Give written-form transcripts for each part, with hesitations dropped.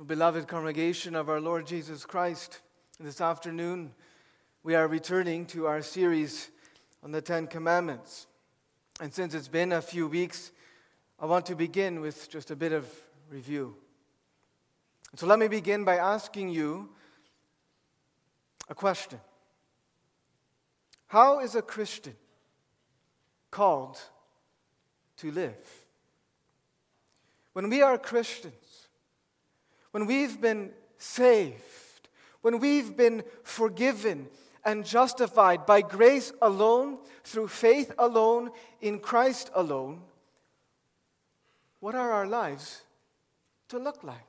beloved congregation of our Lord Jesus Christ, this afternoon we are returning to our series on the Ten Commandments. And since it's been a few weeks, I want to begin with just a bit of review. So let me begin by asking you a question. How is a Christian called to live? When we are Christians, when we've been saved, when we've been forgiven and justified by grace alone, through faith alone, in Christ alone, what are our lives to look like?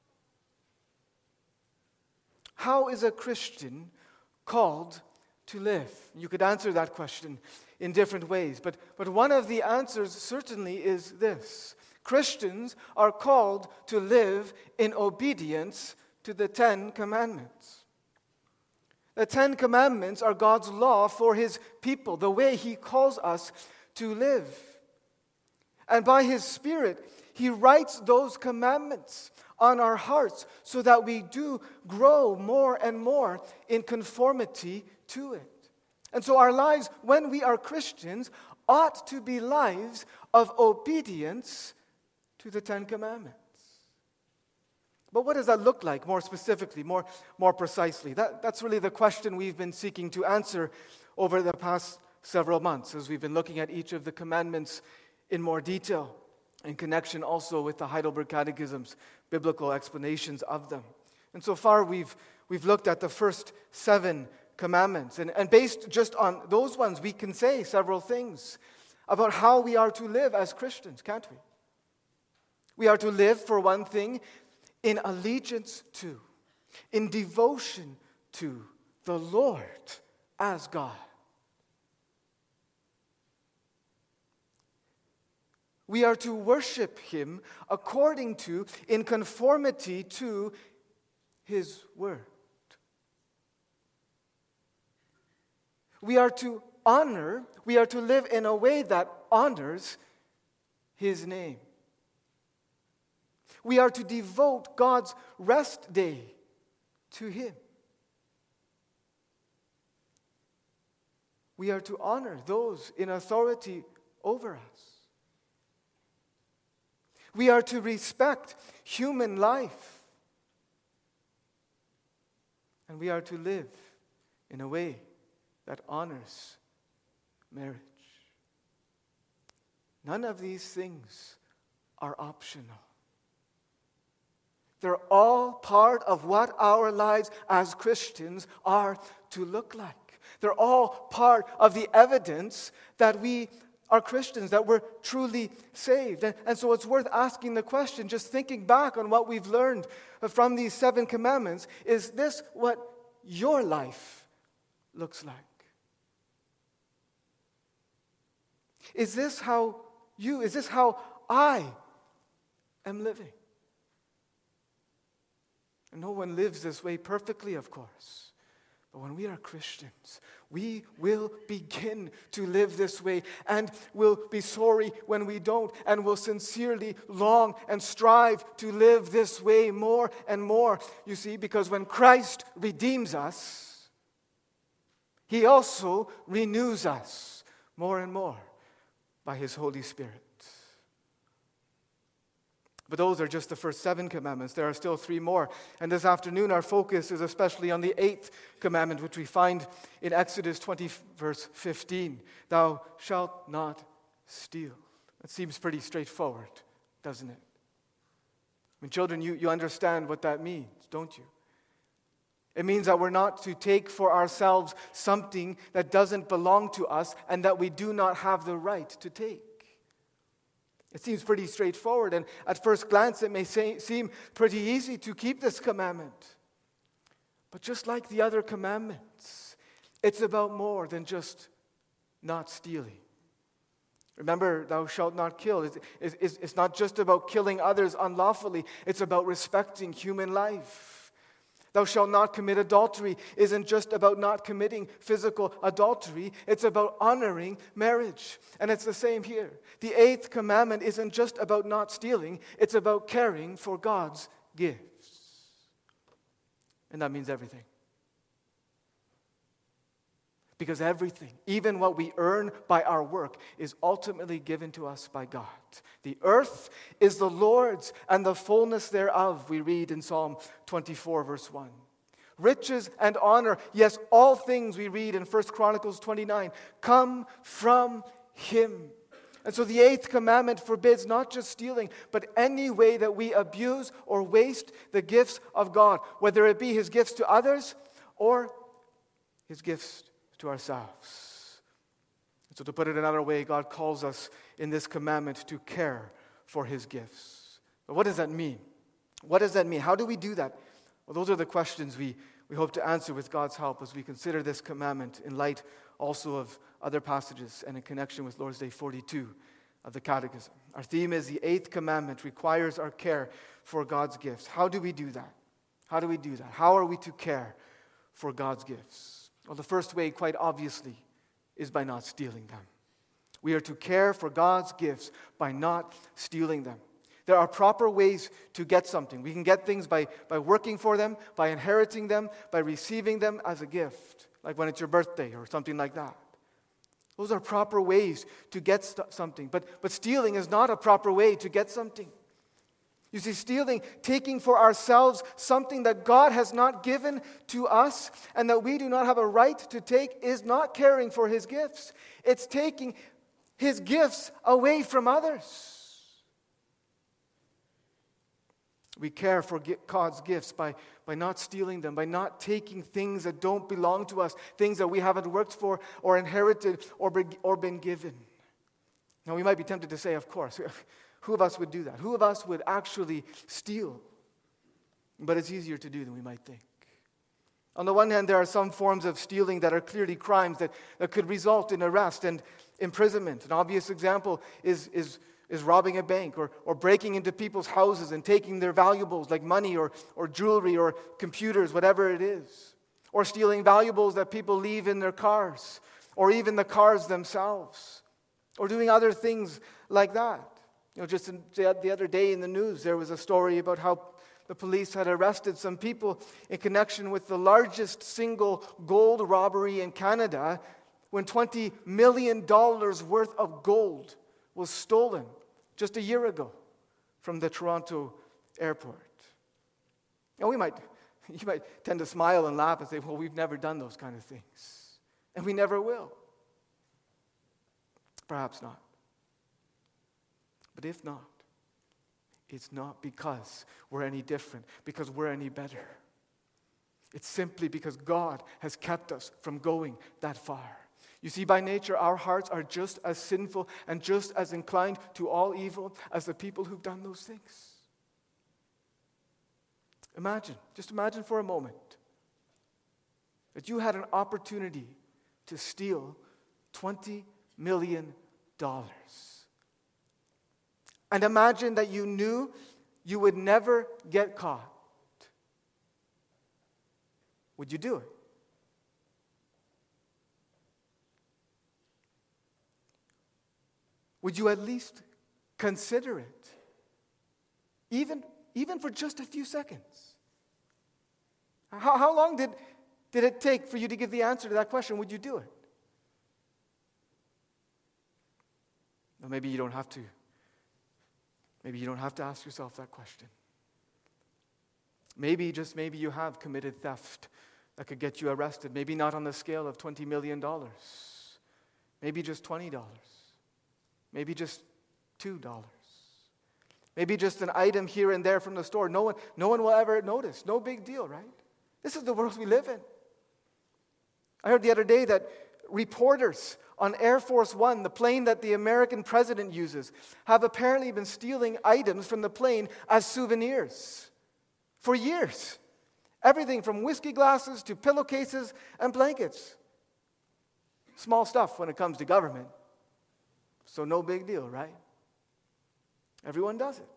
How is a Christian called to live? You could answer that question in different ways, but one of the answers certainly is this. Christians are called to live in obedience to the Ten Commandments. The Ten Commandments are God's law for His people, the way He calls us to live. And by His Spirit, He writes those commandments on our hearts so that we do grow more and more in conformity to it. And so our lives, when we are Christians, ought to be lives of obedience to the Ten Commandments. But what does that look like more specifically, more precisely? That's really the question we've been seeking to answer over the past several months as we've been looking at each of the commandments in more detail, in connection also with the Heidelberg Catechism's biblical explanations of them. And so far we've looked at the first 7 commandments. And based just on those ones, we can say several things about how we are to live as Christians, can't we? We are to live, for one thing, in allegiance to, in devotion to the Lord as God. We are to worship Him according to, in conformity to His Word. We are to honor, we are to live in a way that honors His name. We are to devote God's rest day to Him. We are to honor those in authority over us. We are to respect human life. And we are to live in a way that honors marriage. None of these things are optional. They're all part of what our lives as Christians are to look like. They're all part of the evidence that we are Christians, that we're truly saved. And so it's worth asking the question, just thinking back on what we've learned from these 7 commandments, is this what your life looks like? Is this how I am living? And no one lives this way perfectly, of course. But when we are Christians, we will begin to live this way and will be sorry when we don't, and will sincerely long and strive to live this way more and more. You see, because when Christ redeems us, He also renews us more and more by His Holy Spirit. But those are just the first 7 commandments. There are still 3 more. And this afternoon, our focus is especially on the 8th commandment, which we find in Exodus 20, verse 15. Thou shalt not steal. It seems pretty straightforward, doesn't it? I mean, children, you understand what that means, don't you? It means that we're not to take for ourselves something that doesn't belong to us and that we do not have the right to take. It seems pretty straightforward, and at first glance it may seem pretty easy to keep this commandment. But just like the other commandments, it's about more than just not stealing. Remember, thou shalt not kill. It's not just about killing others unlawfully. It's about respecting human life. Thou shalt not commit adultery isn't just about not committing physical adultery. It's about honoring marriage. And it's the same here. The 8th commandment isn't just about not stealing. It's about caring for God's gifts. And that means everything. Because everything, even what we earn by our work, is ultimately given to us by God. The earth is the Lord's and the fullness thereof, we read in Psalm 24, verse 1. Riches and honor, yes, all things, we read in 1 Chronicles 29, come from Him. And so the eighth commandment forbids not just stealing, but any way that we abuse or waste the gifts of God, whether it be His gifts to others or His gifts to ourselves. And so to put it another way, God calls us in this commandment to care for His gifts. But what does that mean? What does that mean? How do we do that? Well, those are the questions we hope to answer with God's help as we consider this commandment in light also of other passages and in connection with Lord's Day 42 of the Catechism. Our theme is the eighth commandment requires our care for God's gifts. How do we do that? How do we do that? How are we to care for God's gifts? Well, the first way, quite obviously, is by not stealing them. We are to care for God's gifts by not stealing them. There are proper ways to get something. We can get things by working for them, by inheriting them, by receiving them as a gift, like when it's your birthday or something like that. Those are proper ways to get something. But stealing is not a proper way to get something. You see, stealing, taking for ourselves something that God has not given to us and that we do not have a right to take, is not caring for His gifts. It's taking His gifts away from others. We care for God's gifts by not stealing them, by not taking things that don't belong to us, things that we haven't worked for or inherited or been given. Now, we might be tempted to say, of course, who of us would do that? Who of us would actually steal? But it's easier to do than we might think. On the one hand, there are some forms of stealing that are clearly crimes that could result in arrest and imprisonment. An obvious example is robbing a bank or breaking into people's houses and taking their valuables like money or jewelry or computers, whatever it is. Or stealing valuables that people leave in their cars or even the cars themselves. Or doing other things like that. Just the other day in the news, there was a story about how the police had arrested some people in connection with the largest single gold robbery in Canada when $20 million worth of gold was stolen just a year ago from the Toronto airport. And you might tend to smile and laugh and say, well, we've never done those kind of things. And we never will. Perhaps not. But if not, it's not because we're any different, because we're any better. It's simply because God has kept us from going that far. You see, by nature, our hearts are just as sinful and just as inclined to all evil as the people who've done those things. Just imagine for a moment that you had an opportunity to steal $20 million. And imagine that you knew you would never get caught. Would you do it? Would you at least consider it? Even for just a few seconds? How long did it take for you to give the answer to that question? Would you do it? Well, maybe you don't have to. Maybe you don't have to ask yourself that question. Maybe you have committed theft that could get you arrested. Maybe not on the scale of $20 million. Maybe just $20. Maybe just $2. Maybe just an item here and there from the store. No one will ever notice. No big deal, right? This is the world we live in. I heard the other day that reporters on Air Force One, the plane that the American president uses, have apparently been stealing items from the plane as souvenirs for years. Everything from whiskey glasses to pillowcases and blankets. Small stuff when it comes to government. So no big deal, right? Everyone does it.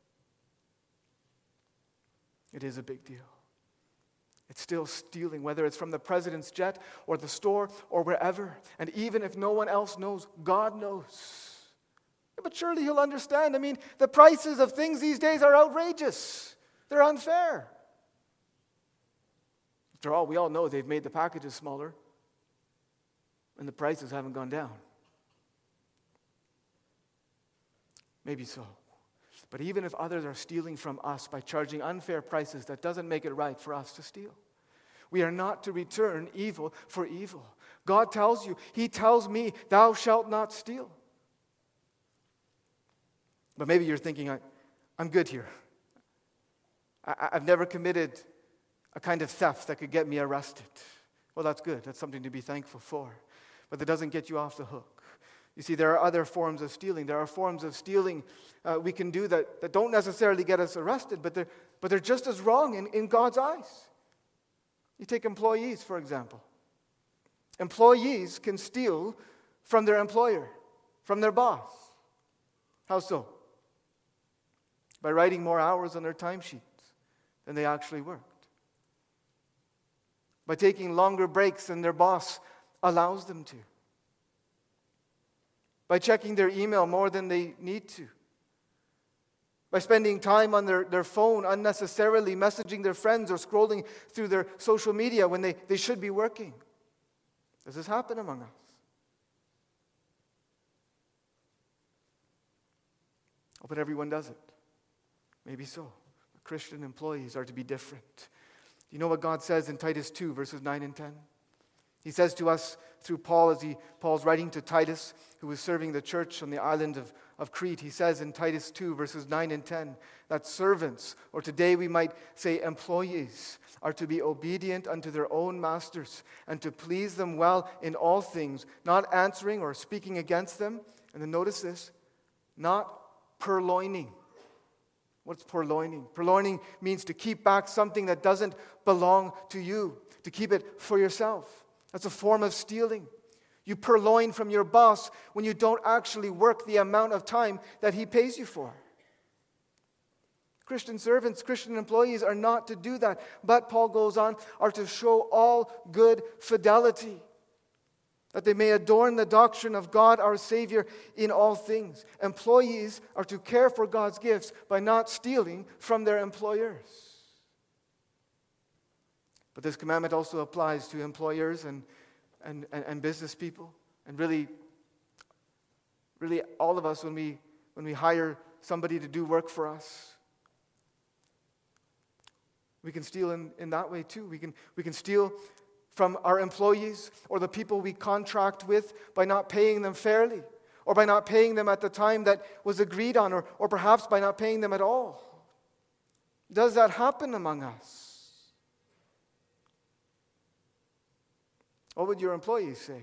It is a big deal. It's still stealing, whether it's from the president's jet or the store or wherever. And even if no one else knows, God knows. But surely He'll understand. I mean, the prices of things these days are outrageous. They're unfair. After all, we all know they've made the packages smaller and the prices haven't gone down. Maybe so. But even if others are stealing from us by charging unfair prices, that doesn't make it right for us to steal. We are not to return evil for evil. God tells you, He tells me, thou shalt not steal. But maybe you're thinking, I'm good here. I've never committed a kind of theft that could get me arrested. Well, that's good. That's something to be thankful for. But that doesn't get you off the hook. You see, there are other forms of stealing. There are forms of stealing we can do that don't necessarily get us arrested, but they're just as wrong in God's eyes. You take employees, for example. Employees can steal from their employer, from their boss. How so? By writing more hours on their timesheets than they actually worked. By taking longer breaks than their boss allows them to. By checking their email more than they need to. By spending time on their phone unnecessarily, messaging their friends or scrolling through their social media when they should be working. Does this happen among us? Oh, but everyone does it. Maybe so. But Christian employees are to be different. Do you know what God says in Titus 2, verses 9 and 10? He says to us through Paul, as Paul's writing to Titus, who was serving the church on the island of Crete. He says in Titus 2, verses 9 and 10, that servants, or today we might say employees, are to be obedient unto their own masters and to please them well in all things, not answering or speaking against them. And then notice this, not purloining. What's purloining? Purloining means to keep back something that doesn't belong to you, to keep it for yourself. That's a form of stealing. You purloin from your boss when you don't actually work the amount of time that he pays you for. Christian servants, Christian employees are not to do that, but Paul goes on, are to show all good fidelity, that they may adorn the doctrine of God our Savior in all things. Employees are to care for God's gifts by not stealing from their employers. But this commandment also applies to employers and business people, and really all of us when we hire somebody to do work for us. We can steal in that way too. We can steal from our employees or the people we contract with by not paying them fairly, or by not paying them at the time that was agreed on, or perhaps by not paying them at all. Does that happen among us? What would your employees say?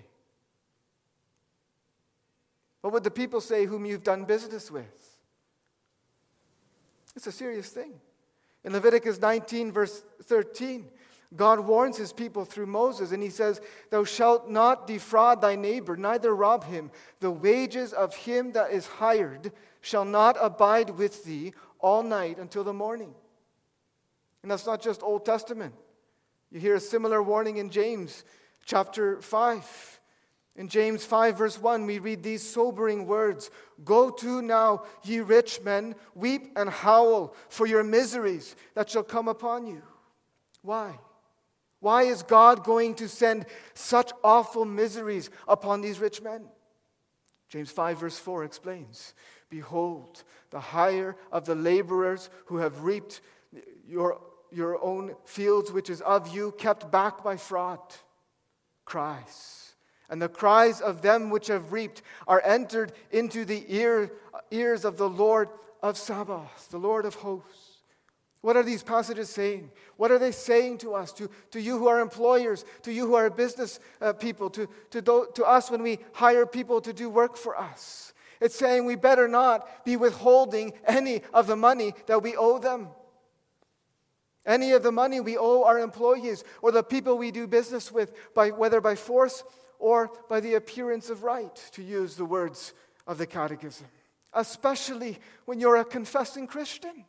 What would the people say whom you've done business with? It's a serious thing. In Leviticus 19, verse 13, God warns His people through Moses, and He says, "Thou shalt not defraud thy neighbor, neither rob him. The wages of him that is hired shall not abide with thee all night until the morning." And that's not just Old Testament. You hear a similar warning in James chapter 5. In James 5, verse 1, we read these sobering words. "Go to now, ye rich men, weep and howl for your miseries that shall come upon you." Why? Why is God going to send such awful miseries upon these rich men? James 5, verse 4 explains, "Behold, the hire of the laborers who have reaped your own fields, which is of you, kept back by fraud, cries. And the cries of them which have reaped are entered into the ears of the Lord of Sabaoth, the Lord of hosts." What are these passages saying? What are they saying to us, to you who are employers, to you who are business people, to us when we hire people to do work for us? It's saying we better not be withholding any of the money that we owe them. Any of the money we owe our employees or the people we do business with, whether by force or by the appearance of right, to use the words of the Catechism. Especially when you're a confessing Christian.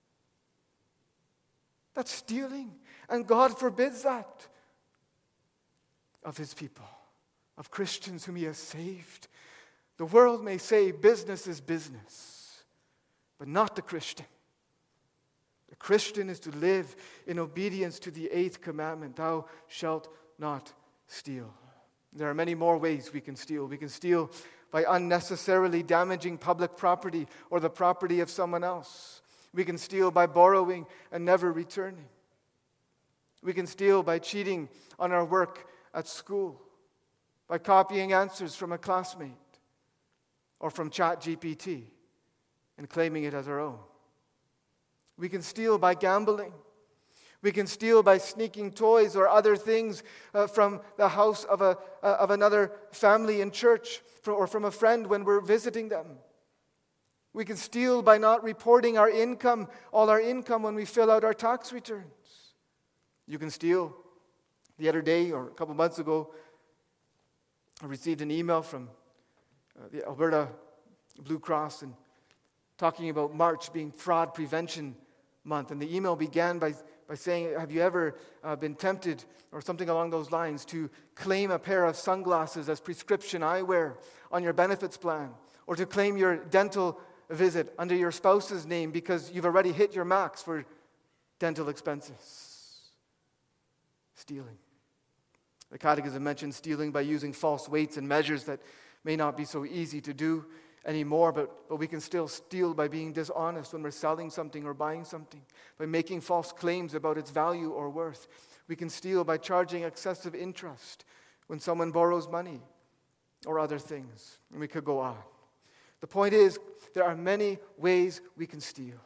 That's stealing, and God forbids that of His people, of Christians whom He has saved. The world may say business is business, but not the Christian. The Christian is to live in obedience to the 8th commandment, thou shalt not steal. There are many more ways we can steal. We can steal by unnecessarily damaging public property or the property of someone else. We can steal by borrowing and never returning. We can steal by cheating on our work at school, by copying answers from a classmate or from ChatGPT and claiming it as our own. We can steal by gambling. We can steal by sneaking toys or other things from the house of another family in church or from a friend when we're visiting them. We can steal by not reporting all our income when we fill out our tax returns. You can steal. The other day, or a couple months ago, I received an email from the Alberta Blue Cross and talking about March being Fraud Prevention Month. And the email began by saying, have you ever been tempted, or something along those lines, to claim a pair of sunglasses as prescription eyewear on your benefits plan, or to claim your dental visit under your spouse's name because you've already hit your max for dental expenses? Stealing. The Catechism mentions stealing by using false weights and measures that may not be so easy to do anymore, but we can still steal by being dishonest when we're selling something or buying something, by making false claims about its value or worth. We can steal by charging excessive interest when someone borrows money or other things, and we could go on. The point is, there are many ways we can steal.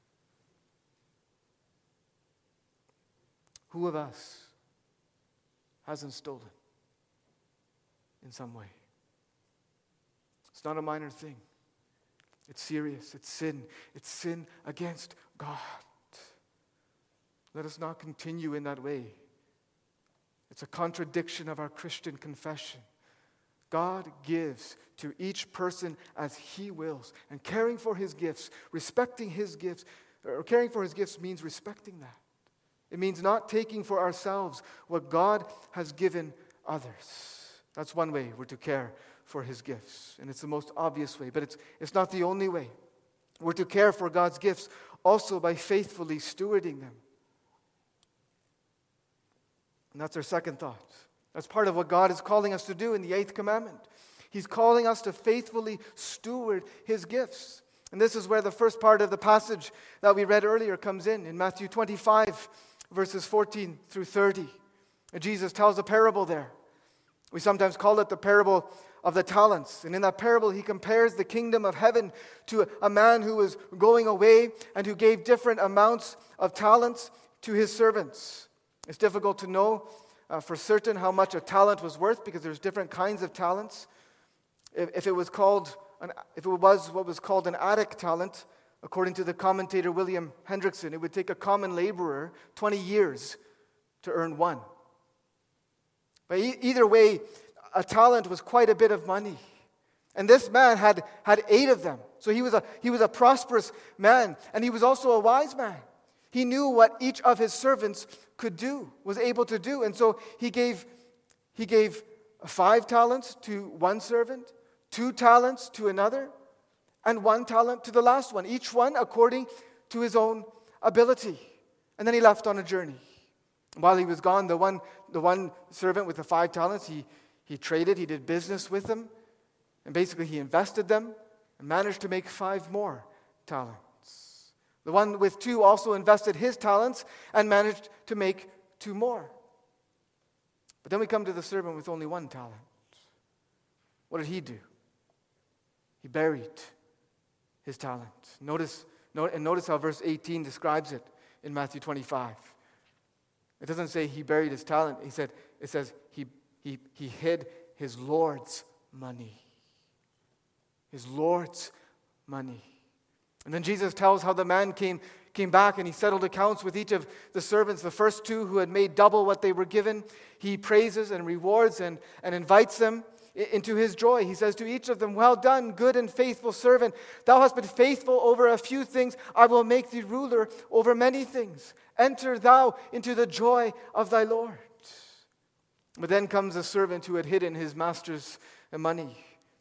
Who of us hasn't stolen in some way? It's not a minor thing. It's serious. It's sin. It's sin against God. Let us not continue in that way. It's a contradiction of our Christian confession. God gives to each person as He wills. And caring for His gifts, respecting His gifts, or caring for His gifts means respecting that. It means not taking for ourselves what God has given others. That's one way we're to care for His gifts. And it's the most obvious way, but it's not the only way. We're to care for God's gifts also by faithfully stewarding them. And that's our second thought. That's part of what God is calling us to do in the 8th commandment. He's calling us to faithfully steward His gifts. And this is where the first part of the passage that we read earlier comes in Matthew 25, verses 14 through 30. And Jesus tells a parable there. We sometimes call it the parable of the talents. And in that parable, He compares the kingdom of heaven to a man who was going away and who gave different amounts of talents to his servants. It's difficult to know for certain how much a talent was worth because there's different kinds of talents. If it was what was called an attic talent, according to the commentator William Hendrickson, it would take a common laborer 20 years to earn one. But either way, a talent was quite a bit of money. And this man had 8 of them. So he was a prosperous man, and he was also a wise man. He knew what each of his servants could do, was able to do. And so he gave 5 talents to one servant, 2 talents to another, and 1 talent to the last one, each one according to his own ability. And then he left on a journey. While he was gone, the one servant with the 5 talents, he traded, he did business with them, and basically he invested them and managed to make 5 more talents. The one with 2 also invested his talents and managed to make 2 more. But then we come to the servant with only 1 talent. What did he do? He buried his talent. Notice how verse 18 describes it in Matthew 25. It doesn't say he buried his talent. It says he hid his Lord's money. His Lord's money. And then Jesus tells how the man came back and he settled accounts with each of the servants. The first 2 who had made double what they were given, he praises and rewards and invites them into his joy. He says to each of them, "Well done, good and faithful servant. Thou hast been faithful over a few things. I will make thee ruler over many things. Enter thou into the joy of thy Lord." But then comes a servant who had hidden his master's money.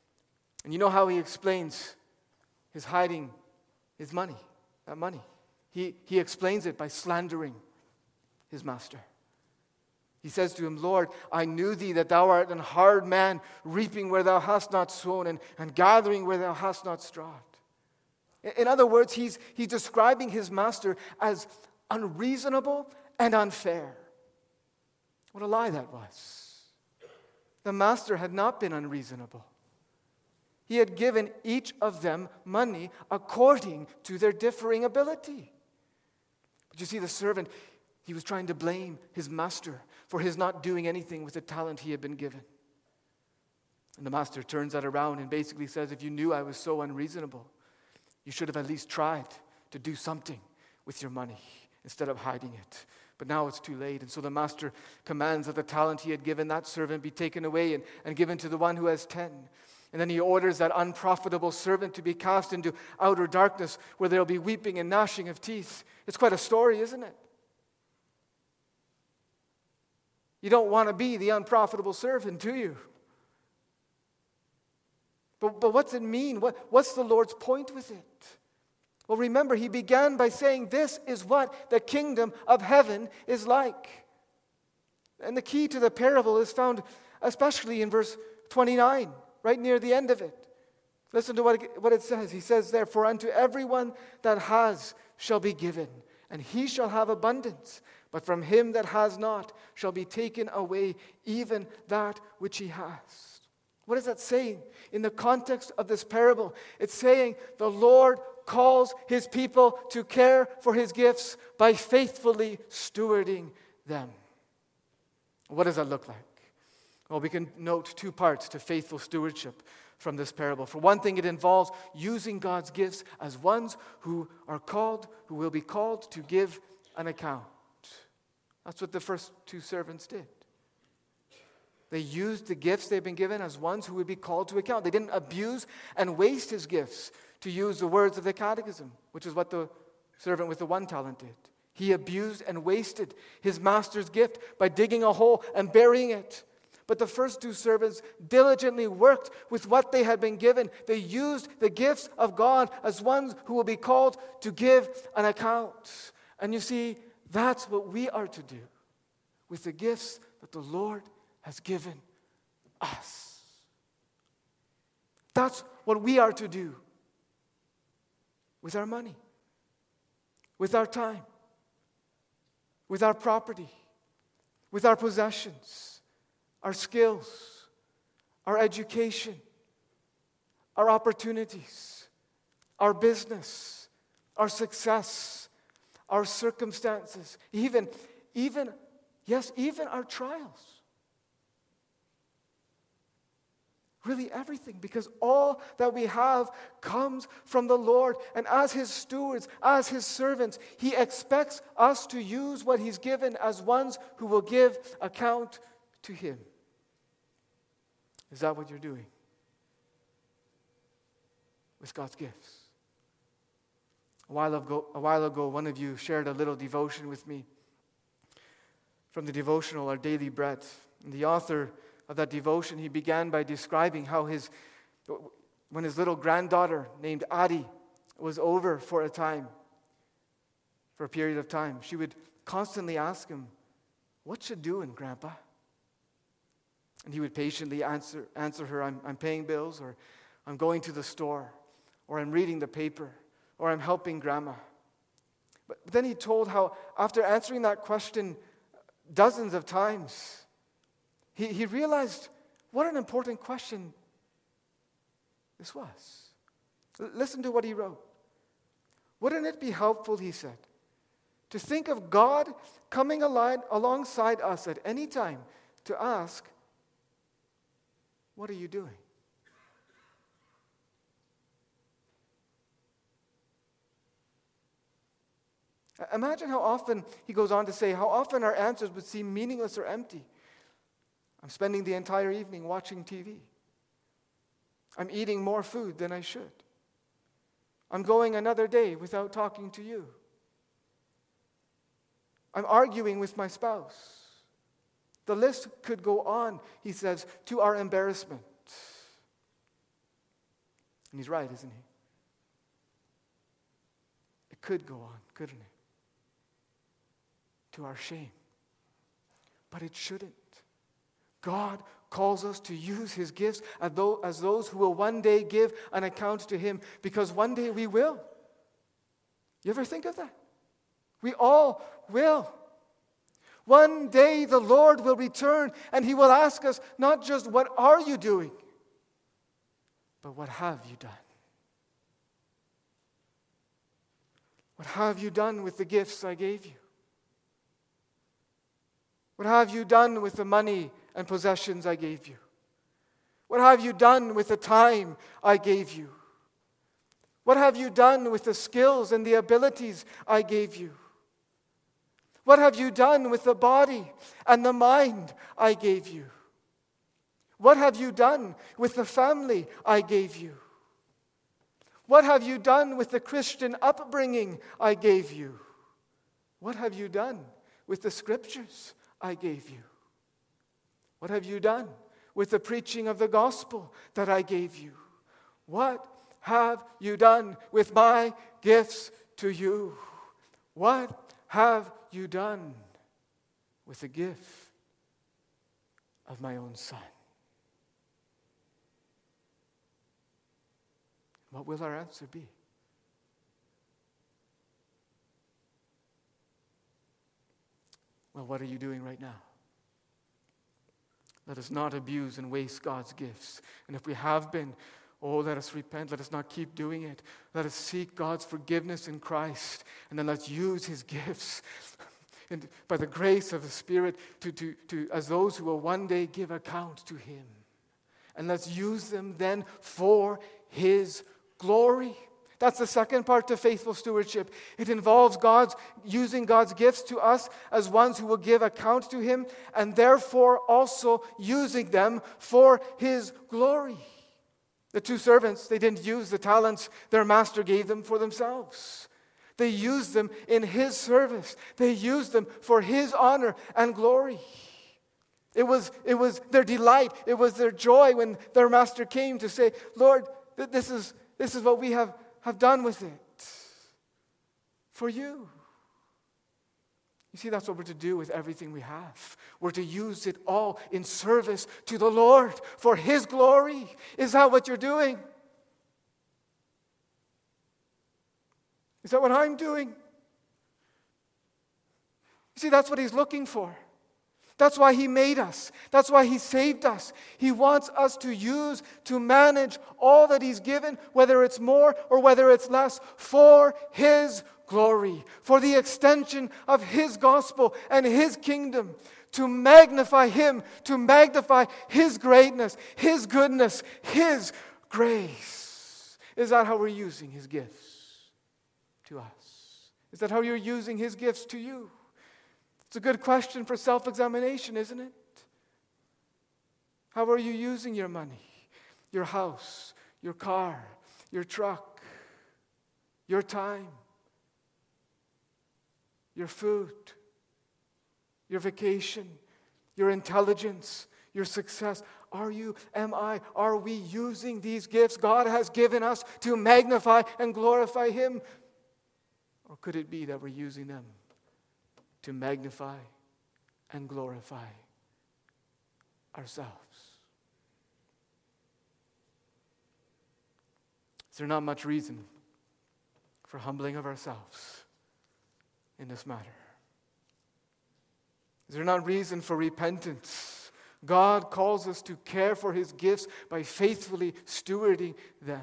And you know how he explains his hiding his money, that money. he explains it by slandering his master. He says to him, Lord, I knew thee that thou art an hard man, reaping where thou hast not sown and gathering where thou hast not strawed. In other words, he's describing his master as unreasonable and unfair. What a lie that was. The master had not been unreasonable. He had given each of them money according to their differing ability. But you see, the servant, he was trying to blame his master for his not doing anything with the talent he had been given. And the master turns that around and basically says, if you knew I was so unreasonable, you should have at least tried to do something with your money instead of hiding it. But now it's too late. And so the master commands that the talent he had given that servant be taken away and given to the one who has 10. And then he orders that unprofitable servant to be cast into outer darkness where there will be weeping and gnashing of teeth. It's quite a story, isn't it? You don't want to be the unprofitable servant, do you? But what's it mean? What's the Lord's point with it? Well, remember, he began by saying this is what the kingdom of heaven is like. And the key to the parable is found especially in verse 29, right near the end of it. Listen to what it says. He says, therefore, unto everyone that has shall be given, and he shall have abundance. But from him that has not shall be taken away even that which he has. What is that saying in the context of this parable? It's saying the Lord calls his people to care for his gifts by faithfully stewarding them. What does that look like? Well, we can note two parts to faithful stewardship from this parable. For one thing, it involves using God's gifts as ones who are called, who will be called to give an account. That's what the first two servants did. They used the gifts they've been given as ones who would be called to account. They didn't abuse and waste his gifts, to use the words of the catechism, which is what the servant with the one talent did. He abused and wasted his master's gift by digging a hole and burying it. But the first two servants diligently worked with what they had been given. They used the gifts of God as ones who will be called to give an account. And you see, that's what we are to do with the gifts that the Lord has given us. That's what we are to do with our money, with our time, with our property, with our possessions, our skills, our education, our opportunities, our business, our success, our circumstances, even our trials. Really everything, because all that we have comes from the Lord. And as his stewards, as his servants, he expects us to use what he's given as ones who will give account to him. Is that what you're doing with God's gifts? A while ago, one of you shared a little devotion with me from the devotional, Our Daily Bread. And the author of that devotion, he began by describing how when his little granddaughter named Adi was over for a period of time, she would constantly ask him, "What you doing, Grandpa?" And he would patiently answer her, I'm paying bills, or I'm going to the store, or I'm reading the paper, or I'm helping Grandma. But then he told how after answering that question dozens of times, he realized what an important question this was. Listen to what he wrote. Wouldn't it be helpful, he said, to think of God coming alongside us at any time to ask, what are you doing? Imagine how often, he goes on to say, how often our answers would seem meaningless or empty. I'm spending the entire evening watching TV. I'm eating more food than I should. I'm going another day without talking to you. I'm arguing with my spouse. The list could go on, he says, to our embarrassment. And he's right, isn't he? It could go on, couldn't it? To our shame. But it shouldn't. God calls us to use His gifts as those who will one day give an account to Him, because one day we will. You ever think of that? We all will. One day the Lord will return and He will ask us not just, what are you doing? But what have you done? What have you done with the gifts I gave you? What have you done with the money and possessions I gave you? What have you done with the time I gave you? What have you done with the skills and the abilities I gave you? What have you done with the body and the mind I gave you? What have you done with the family I gave you? What have you done with the Christian upbringing I gave you? What have you done with the scriptures I gave you? What have you done with the preaching of the gospel that I gave you? What have you done with my gifts to you? What have you done with the gift of my own Son? What will our answer be? Well, what are you doing right now? Let us not abuse and waste God's gifts. And if we have been, let us repent. Let us not keep doing it. Let us seek God's forgiveness in Christ. And then let's use His gifts and by the grace of the Spirit to as those who will one day give account to Him. And let's use them then for His glory. That's the second part to faithful stewardship. It involves using God's gifts to us as ones who will give account to Him, and therefore also using them for His glory. The two servants, they didn't use the talents their master gave them for themselves. They used them in His service. They used them for His honor and glory. It was their delight. It was their joy when their master came to say, Lord, this is what we have done with it for you. You see, that's what we're to do with everything we have. We're to use it all in service to the Lord for His glory. Is that what you're doing? Is that what I'm doing? You see, that's what He's looking for. That's why He made us. That's why He saved us. He wants us to manage all that He's given, whether it's more or whether it's less, for His glory, for the extension of His gospel and His kingdom, to magnify Him, to magnify His greatness, His goodness, His grace. Is that how we're using His gifts to us? Is that how you're using His gifts to you? It's a good question for self-examination, isn't it? How are you using your money, your house, your car, your truck, your time, your food, your vacation, your intelligence, your success? Are we using these gifts God has given us to magnify and glorify Him? Or could it be that we're using them to magnify and glorify ourselves? Is there not much reason for humbling of ourselves in this matter? Is there not reason for repentance? God calls us to care for His gifts by faithfully stewarding them.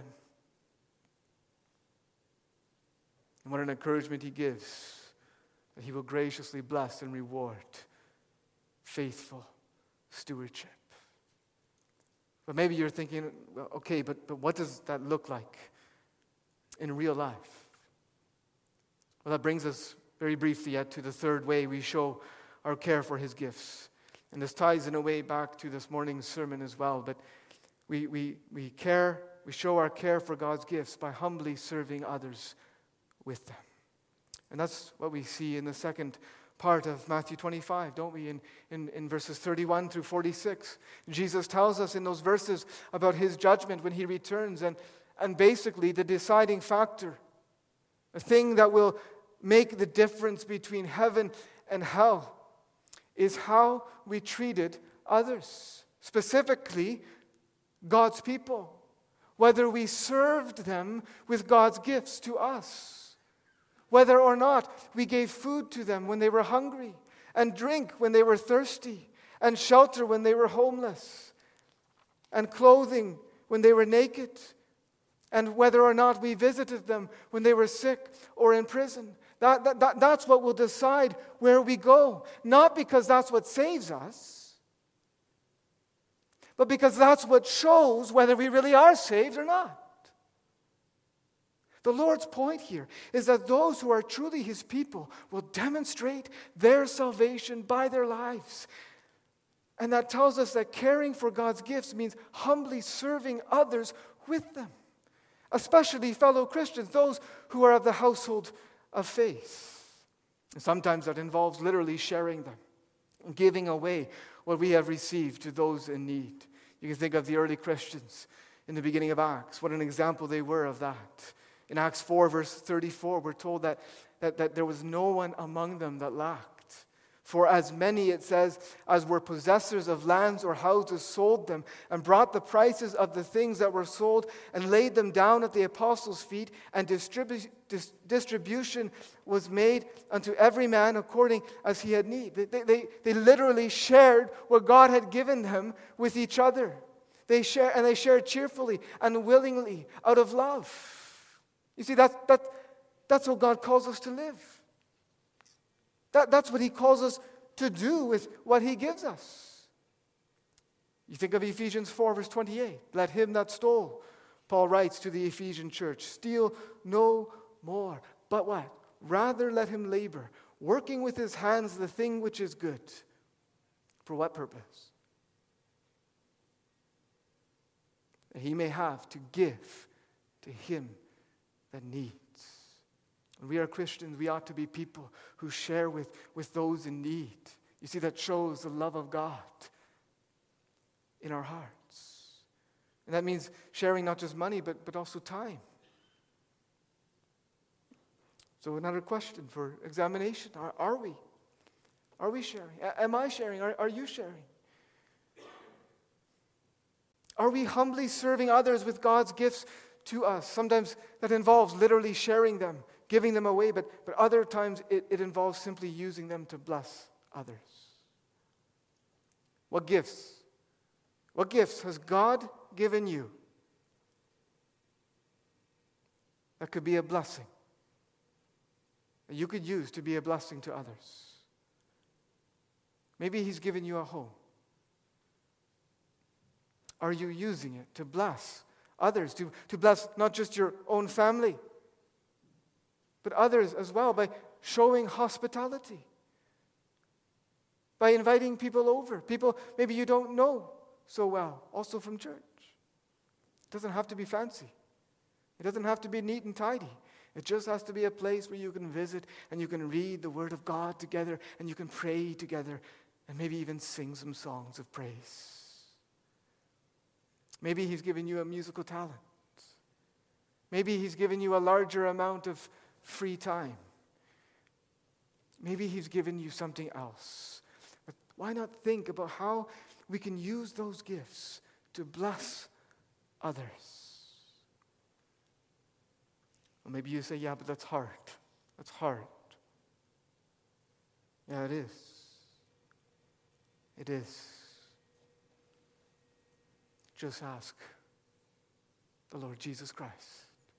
And what an encouragement He gives, that He will graciously bless and reward faithful stewardship. But maybe you're thinking, well, okay, but what does that look like in real life? Well, that brings us very briefly yet to the third way we show our care for His gifts. And this ties in a way back to this morning's sermon as well. But we show our care for God's gifts by humbly serving others with them. And that's what we see in the second part of Matthew 25, don't we? In verses 31 through 46. Jesus tells us in those verses about His judgment when He returns. And basically the deciding factor a thing that will make the difference between heaven and hell, is how we treated others, specifically God's people, whether we served them with God's gifts to us, whether or not we gave food to them when they were hungry, and drink when they were thirsty, and shelter when they were homeless, and clothing when they were naked, and whether or not we visited them when they were sick or in prison. That's what will decide where we go. Not because that's what saves us, but because that's what shows whether we really are saved or not. The Lord's point here is that those who are truly His people will demonstrate their salvation by their lives. And that tells us that caring for God's gifts means humbly serving others with them, especially fellow Christians, those who are of the household of faith. And sometimes that involves literally sharing them and giving away what we have received to those in need. You can think of the early Christians in the beginning of Acts. What an example they were of that. In Acts 4, verse 34, we're told that there was no one among them that lacked. For as many, it says, as were possessors of lands or houses sold them and brought the prices of the things that were sold and laid them down at the apostles' feet, and distribution was made unto every man according as he had need. They literally shared what God had given them with each other. They shared cheerfully and willingly out of love. You see, that's how God calls us to live. That's what He calls us to do with what He gives us. You think of Ephesians 4, verse 28. Let him that stole, Paul writes to the Ephesian church, steal no more. But what? Rather let him labor, working with his hands the thing which is good. For what purpose? That he may have to give to him that needs. When we are Christians, we ought to be people who share with those in need. You see, that shows the love of God in our hearts. And that means sharing not just money, but also time. So another question for examination. Are we? Are we sharing? Am I sharing? Are you sharing? Are we humbly serving others with God's gifts to us? Sometimes that involves literally sharing them, giving them away, but other times it involves simply using them to bless others. What gifts? What gifts has God given you that could be a blessing, that you could use to be a blessing to others? Maybe He's given you a home. Are you using it to bless others, to bless not just your own family, but others as well, by showing hospitality, by inviting people over, people maybe you don't know so well, also from church? It doesn't have to be fancy. It doesn't have to be neat and tidy. It just has to be a place where you can visit and you can read the Word of God together and you can pray together and maybe even sing some songs of praise. Maybe He's given you a musical talent. Maybe He's given you a larger amount of free time. Maybe He's given you something else. But why not think about how we can use those gifts to bless others? Well, maybe you say, yeah, but that's hard. That's hard. Yeah, it is. It is. Just ask the Lord Jesus Christ.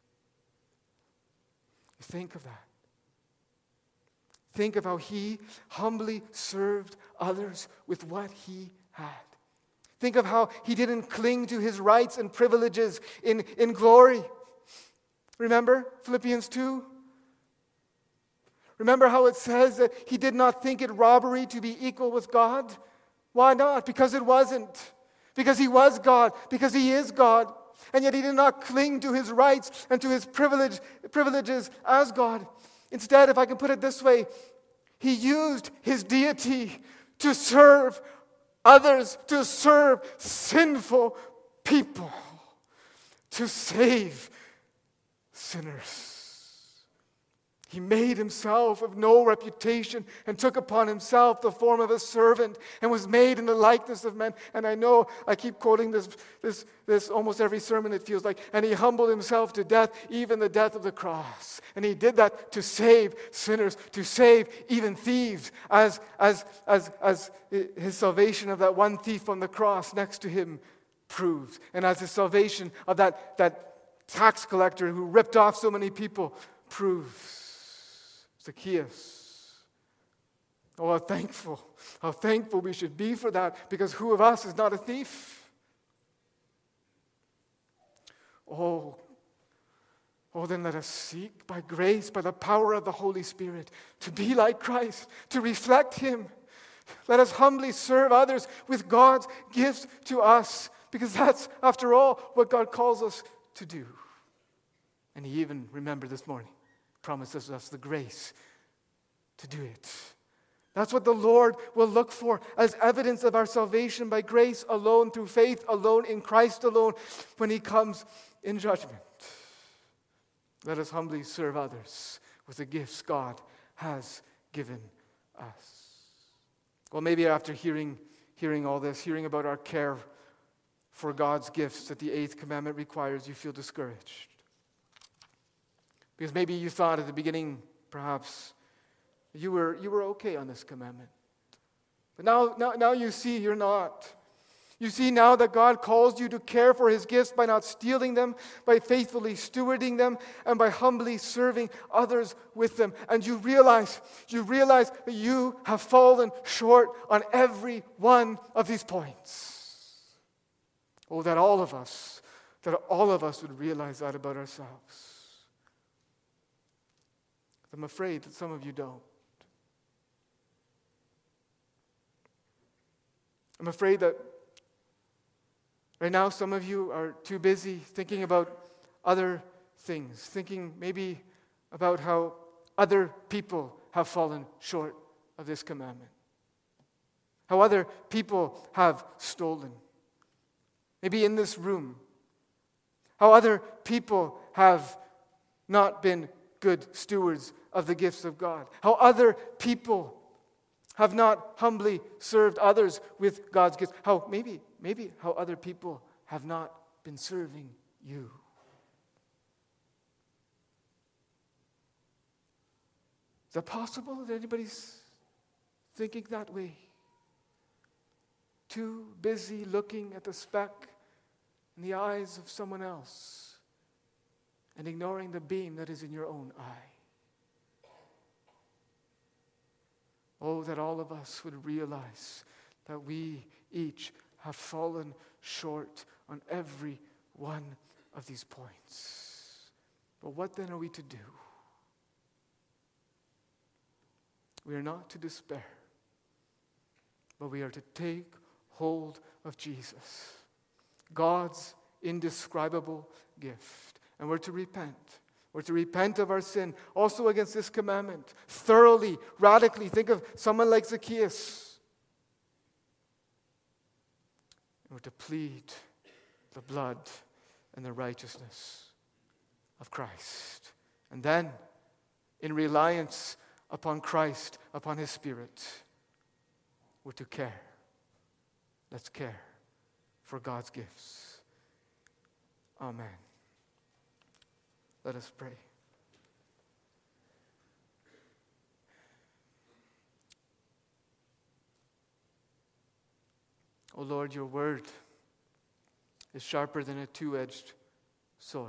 Think of that. Think of how He humbly served others with what He had. Think of how He didn't cling to His rights and privileges in glory. Remember Philippians 2? Remember how it says that He did not think it robbery to be equal with God? Why not? Because it wasn't. Because He was God. Because He is God. And yet He did not cling to His rights and to His privileges as God. Instead, if I can put it this way, He used His deity to serve others, to serve sinful people, to save sinners. He made himself of no reputation and took upon himself the form of a servant and was made in the likeness of men. And I know I keep quoting this almost every sermon, it feels like. And he humbled himself to death, even the death of the cross. And he did that to save sinners, to save even thieves, as his salvation of that one thief on the cross next to him proves. And as the salvation of that tax collector who ripped off so many people proves. Zacchaeus. Oh, how thankful we should be for that, because who of us is not a thief? Oh, then let us seek by grace, by the power of the Holy Spirit, to be like Christ, to reflect Him. Let us humbly serve others with God's gifts to us, because that's, after all, what God calls us to do. And He even, remember this morning, promises us the grace to do it. That's what the Lord will look for as evidence of our salvation by grace alone, through faith alone, in Christ alone, when He comes in judgment. Let us humbly serve others with the gifts God has given us. Well, maybe after hearing all this, hearing about our care for God's gifts that the 8th commandment requires, you feel discouraged. Because maybe you thought at the beginning, perhaps, you were okay on this commandment. But now you see you're not. You see now that God calls you to care for His gifts by not stealing them, by faithfully stewarding them, and by humbly serving others with them. And you realize that you have fallen short on every one of these points. Oh, that all of us would realize that about ourselves. I'm afraid that some of you don't. I'm afraid that right now some of you are too busy thinking about other things, thinking maybe about how other people have fallen short of this commandment, how other people have stolen, maybe in this room, how other people have not been good stewards of the gifts of God, how other people have not humbly served others with God's gifts, how maybe how other people have not been serving you. Is that possible that anybody's thinking that way? Too busy looking at the speck in the eyes of someone else and ignoring the beam that is in your own eye. Oh, that all of us would realize that we each have fallen short on every one of these points. But what then are we to do? We are not to despair, but we are to take hold of Jesus, God's indescribable gift. And we're to repent. We're to repent of our sin, also against this commandment, thoroughly, radically. Think of someone like Zacchaeus. And we're to plead the blood and the righteousness of Christ. And then, in reliance upon Christ, upon His Spirit, we're to care. Let's care for God's gifts. Amen. Let us pray. O Lord, your word is sharper than a two-edged sword.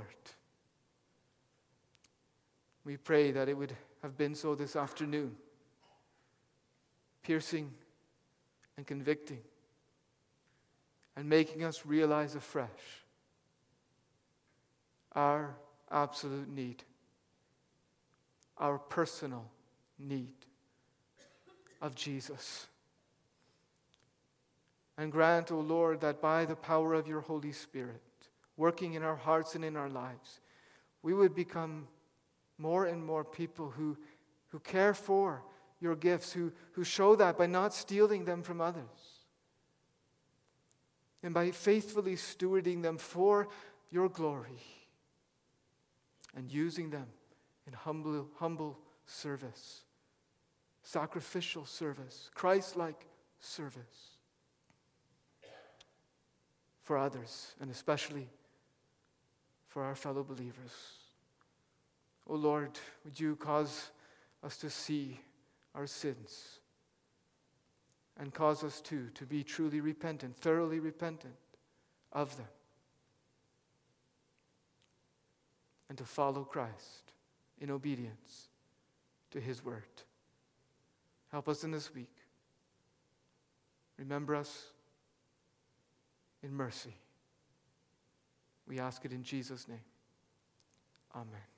We pray that it would have been so this afternoon, piercing and convicting and making us realize afresh our absolute need, our personal need of Jesus. And grant, O Lord, that by the power of your Holy Spirit, working in our hearts and in our lives, we would become more and more people who care for your gifts, who show that by not stealing them from others, and by faithfully stewarding them for your glory, and using them in humble service, sacrificial service, Christ-like service for others, and especially for our fellow believers. O Lord, would you cause us to see our sins and cause us to be truly repentant, thoroughly repentant of them, and to follow Christ in obedience to his word. Help us in this week. Remember us in mercy. We ask it in Jesus' name. Amen.